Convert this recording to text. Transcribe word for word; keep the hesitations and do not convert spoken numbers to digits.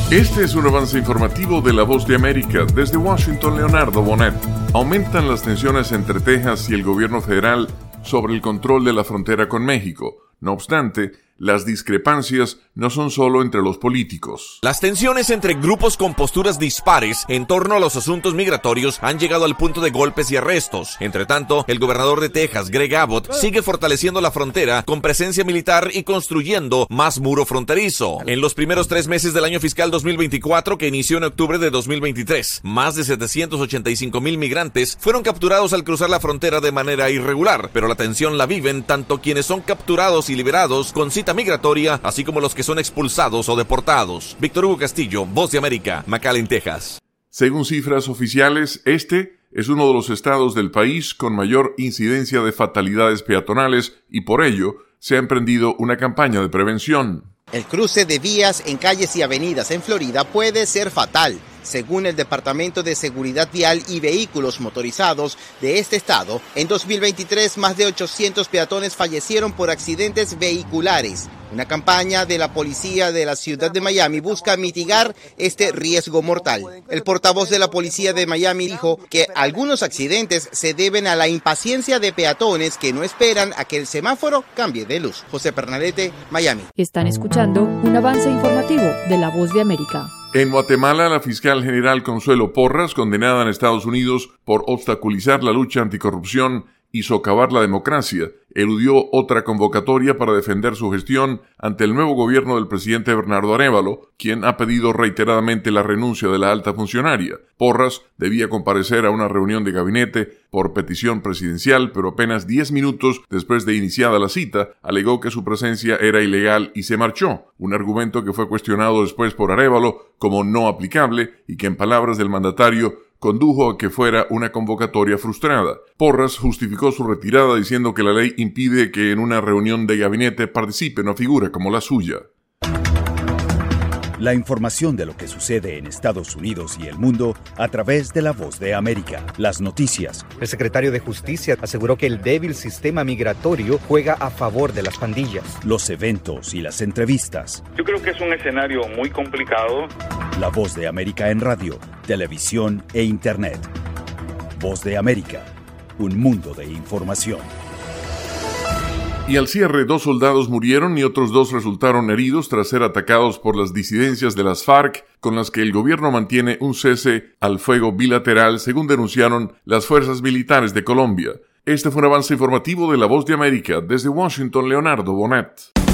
Este es un avance informativo de La Voz de América. Desde Washington, Leonardo Bonet. Aumentan las tensiones entre Texas y el gobierno federal sobre el control de la frontera con México. No obstante, las discrepancias no son solo entre los políticos. Las tensiones entre grupos con posturas dispares en torno a los asuntos migratorios han llegado al punto de golpes y arrestos. Entre tanto, el gobernador de Texas, Greg Abbott, sigue fortaleciendo la frontera con presencia militar y construyendo más muro fronterizo. En los primeros tres meses del año fiscal dos mil veinticuatro, que inició en octubre de dos mil veintitrés, más de setecientos ochenta y cinco mil migrantes fueron capturados al cruzar la frontera de manera irregular, pero la tensión la viven tanto quienes son capturados y liberados con cita migratoria, así como los que son expulsados o deportados. Víctor Hugo Castillo, Voz de América, McAllen, Texas. Según cifras oficiales, este es uno de los estados del país con mayor incidencia de fatalidades peatonales y por ello se ha emprendido una campaña de prevención. El cruce de vías en calles y avenidas en Florida puede ser fatal. Según el Departamento de Seguridad Vial y Vehículos Motorizados de este estado, en dos mil veintitrés más de ochocientos peatones fallecieron por accidentes vehiculares. Una campaña de la policía de la ciudad de Miami busca mitigar este riesgo mortal. El portavoz de la policía de Miami dijo que algunos accidentes se deben a la impaciencia de peatones que no esperan a que el semáforo cambie de luz. José Pernalete, Miami. Están escuchando un avance informativo de La Voz de América. En Guatemala, la fiscal general Consuelo Porras, condenada en Estados Unidos por obstaculizar la lucha anticorrupción y socavar la democracia, eludió otra convocatoria para defender su gestión ante el nuevo gobierno del presidente Bernardo Arévalo, quien ha pedido reiteradamente la renuncia de la alta funcionaria. Porras debía comparecer a una reunión de gabinete por petición presidencial, pero apenas diez minutos después de iniciada la cita, alegó que su presencia era ilegal y se marchó, un argumento que fue cuestionado después por Arévalo como no aplicable y que en palabras del mandatario condujo a que fuera una convocatoria frustrada. Porras justificó su retirada diciendo que la ley impide que en una reunión de gabinete participe una figura como la suya. La información de lo que sucede en Estados Unidos y el mundo a través de La Voz de América. Las noticias. El secretario de Justicia aseguró que el débil sistema migratorio juega a favor de las pandillas. Los eventos y las entrevistas. Yo creo que es un escenario muy complicado. La Voz de América en radio, televisión e internet. Voz de América, un mundo de información. Y al cierre, dos soldados murieron y otros dos resultaron heridos tras ser atacados por las disidencias de las FARC, con las que el gobierno mantiene un cese al fuego bilateral, según denunciaron las fuerzas militares de Colombia. Este fue un avance informativo de La Voz de América. Desde Washington, Leonardo Bonet.